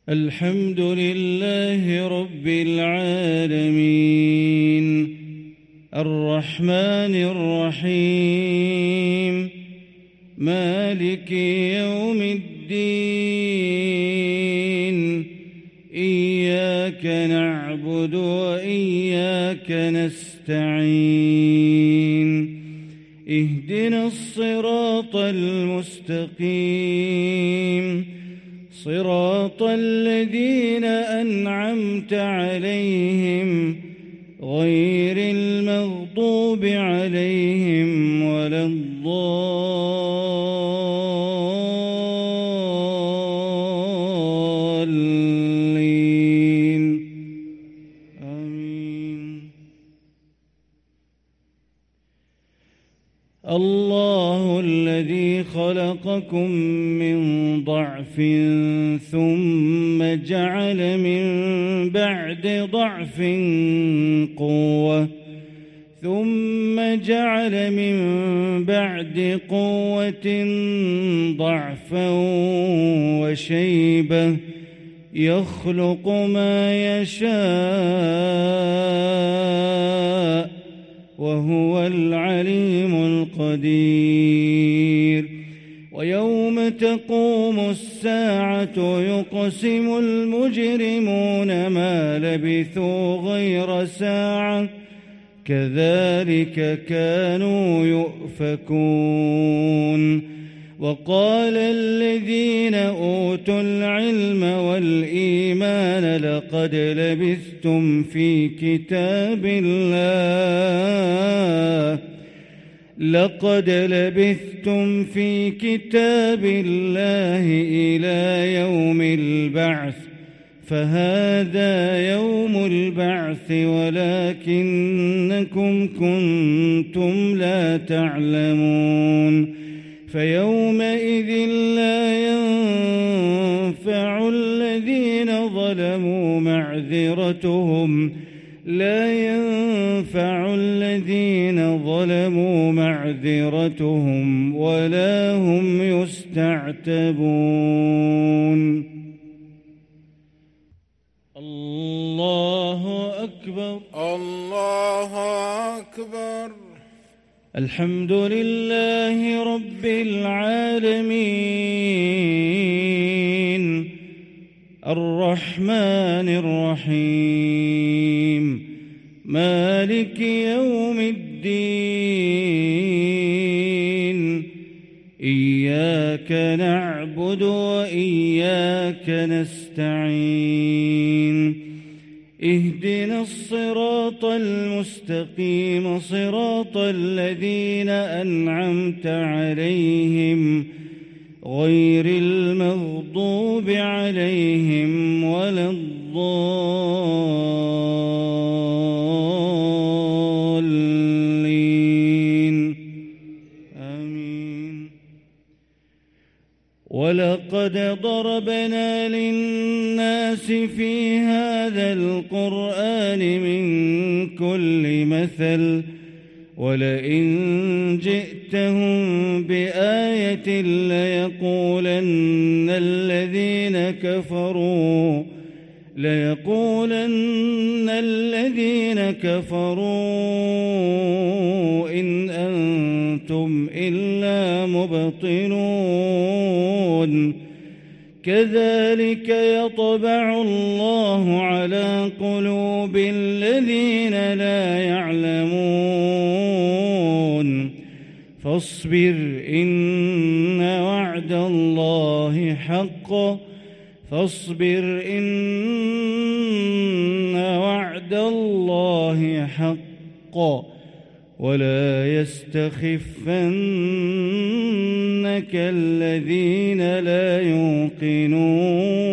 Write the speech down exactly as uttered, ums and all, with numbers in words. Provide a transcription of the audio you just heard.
الحمد لله رب العالمين الرحمن الرحيم مالك يوم الدين إياك نعبد وإياك نستعين اهدنا الصراط المستقيم صراط الذين أنعمت عليهم غير المغضوب عليهم ولا الضالين آمين. الله الذي خلقكم من ضعف ثم جعل من بعد ضعف قوة ثم جعل من بعد قوة ضعفا وشيبة يخلق ما يشاء وهو العليم القدير. ويوم تقوم الساعة يقسم المجرمون ما لبثوا غير ساعة كذلك كانوا يؤفكون. وقال الذين أوتوا العلم والإيمان لقد لبثتم في كتاب الله لقد لبثتم في كتاب الله إلى يوم البعث فهذا يوم البعث ولكنكم كنتم لا تعلمون. فيومئذ لا ينفع الذين ظلموا معذرتهم لا ينفع الذين ظلموا معذرتهم ولا هم يستعتبون. الله أكبر الله أكبر. الحمد لله رب العالمين الرحمن الرحيم مالك يوم الدين إياك نعبد وإياك نستعين اهدنا الصراط المستقيم صراط الذين أنعمت عليهم غير المغضوب عليهم ولا الضالين آمين. ولقد ضربنا للناس في هذا القرآن من كل مثل ولئن جئتهم بآية ليقولن الذين كفروا ليقولن الذين كفروا إن أنتم إلا مبطلون. كذلك يطبع الله على قلوب الذين لا يعلمون. فاصبر إن وعد الله حق فاصبر إن وعد الله حق ولا يستخفنك الذين لا يوقنون.